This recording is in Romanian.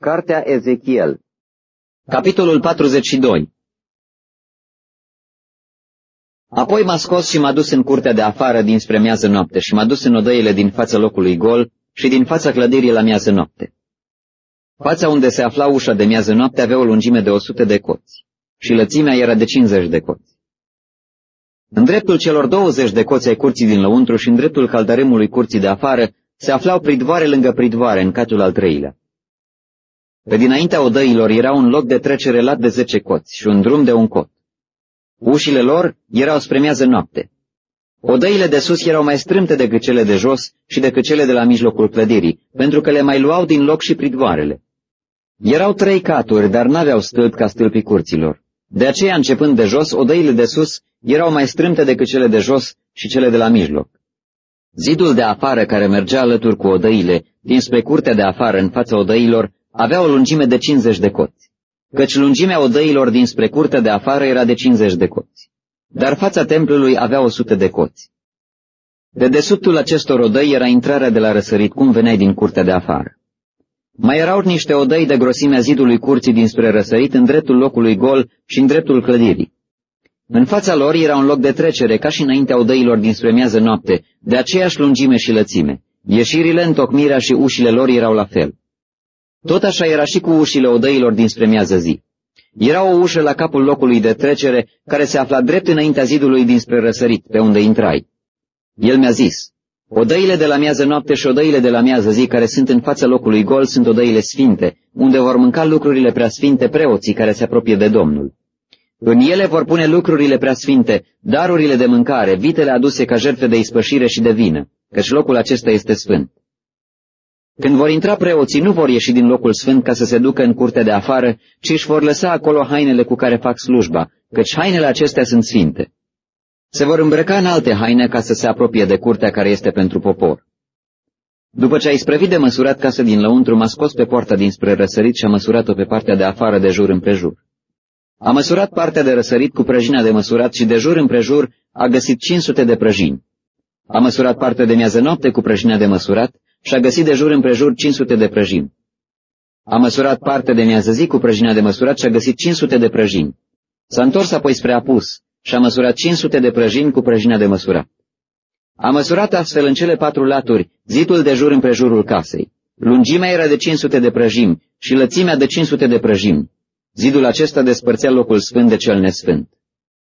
Cartea Ezechiel, capitolul 42. Apoi m-a scos și m-a dus în curtea de afară dinspre miază noapte și m-a dus în odăile din fața locului gol și din fața clădirii la miază noapte. Fața unde se afla ușa de miază noapte avea o lungime de 100 de coți și lățimea era de 50 de coți. În dreptul celor 20 de coți ai curții din lăuntru și în dreptul caldarâmului curții de afară se aflau pridvoare lângă pridvoare în catul al treilea. Pe dinaintea odăilor era un loc de trecere lat de 10 coți și un drum de un cot. Ușile lor erau spre miază noapte. Odăile de sus erau mai strâmte decât cele de jos și decât cele de la mijlocul clădirii, pentru că le mai luau din loc și pridvoarele. Erau 3 caturi, dar n-aveau stâlpi ca stâlpii curților. De aceea, începând de jos, odăile de sus erau mai strâmte decât cele de jos și cele de la mijloc. Zidul de afară care mergea alături cu odăile, dinspre curtea de afară în fața odăilor, avea o lungime de 50 de coți, căci lungimea odăilor dinspre curtea de afară era de 50 de coți, dar fața templului avea 100 de coți. De desubtul acestor odăi era intrarea de la răsărit, cum veneai din curtea de afară. Mai erau niște odăi de grosimea zidului curții dinspre răsărit în dreptul locului gol și în dreptul clădirii. În fața lor era un loc de trecere, ca și înaintea odăilor dinspre miază noapte, de aceeași lungime și lățime. Ieșirile, întocmirea și ușile lor erau la fel. Tot așa era și cu ușile odăilor dinspre miază zi. Era o ușă la capul locului de trecere, care se afla drept înaintea zidului dinspre răsărit, pe unde intrai. El mi-a zis: odăile de la miază noapte și odăile de la miază zi, care sunt în fața locului gol, sunt odăile sfinte, unde vor mânca lucrurile preasfinte preoții care se apropie de Domnul. În ele vor pune lucrurile preasfinte, darurile de mâncare, vitele aduse ca jertfe de ispășire și de vină, căci locul acesta este sfânt. Când vor intra preoții, nu vor ieși din locul sfânt ca să se ducă în curtea de afară, ci își vor lăsa acolo hainele cu care fac slujba, căci hainele acestea sunt sfinte. Se vor îmbrăca în alte haine ca să se apropie de curtea care este pentru popor. După ce a isprăvit de măsurat casa din lăuntru, m-a scos pe poarta dinspre răsărit și a măsurat-o pe partea de afară de jur împrejur. A măsurat partea de răsărit cu prăjina de măsurat și de jur împrejur a găsit 500 de prăjini. A măsurat partea de miază noapte cu prăjina de măsurat și a găsit de jur împrejur 500 de prăjini. A măsurat partea de miază zi cu prăjina de măsurat și a găsit 500 de prăjini. S-a întors apoi spre apus și a măsurat 500 de prăjini cu prăjina de măsurat. A măsurat astfel în cele 4 laturi zidul de jur împrejurul casei. Lungimea era de 500 de prăjimi și lățimea de 500 de prăjimi. Zidul acesta despărțea locul sfânt de cel nesfânt.